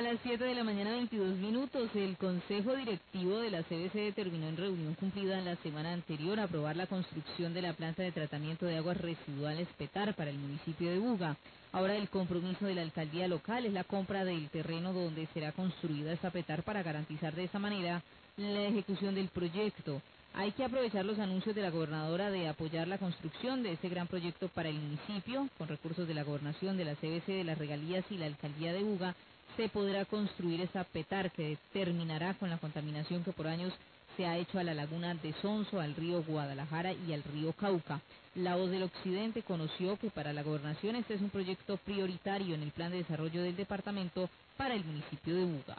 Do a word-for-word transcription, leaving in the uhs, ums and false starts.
las siete de la mañana, veintidós minutos, el Consejo Directivo de la C B C determinó en reunión cumplida la semana anterior aprobar la construcción de la planta de tratamiento de aguas residuales Petar para el municipio de Buga. Ahora el compromiso de la alcaldía local es la compra del terreno donde será construida esta Petar para garantizar de esa manera la ejecución del proyecto. Hay que aprovechar los anuncios de la gobernadora de apoyar la construcción de este gran proyecto para el municipio, con recursos de la gobernación, de la C B C, de las regalías y la alcaldía de Buga. Se podrá construir esa Petar que terminará con la contaminación que por años se ha hecho a la laguna de Sonso, al río Guadalajara y al río Cauca. La Voz del Occidente conoció que para la gobernación este es un proyecto prioritario en el plan de desarrollo del departamento para el municipio de Buga.